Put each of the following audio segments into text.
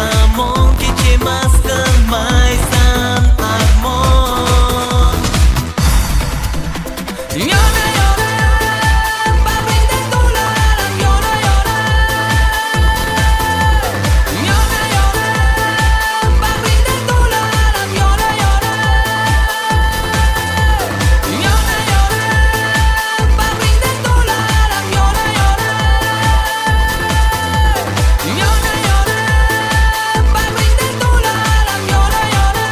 zamon kechimas qilmaysan armon. Yona yona bag'ringda to'laram yona yona. Yona yona bag'ringda to'laram yona yona. Yona yona bag'ringda to'laram yona yona. Yona yona bag'ringda to'laram yona yona.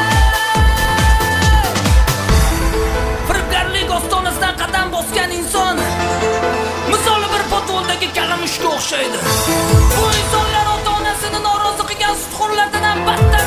Firibgarlik ostonasidan qadam bosgan inson misoli bir potvoldagi kalamushga o'xshaydi. Bu insonlar ota-onasini norozi qilgan sutxo'rlardan ham battar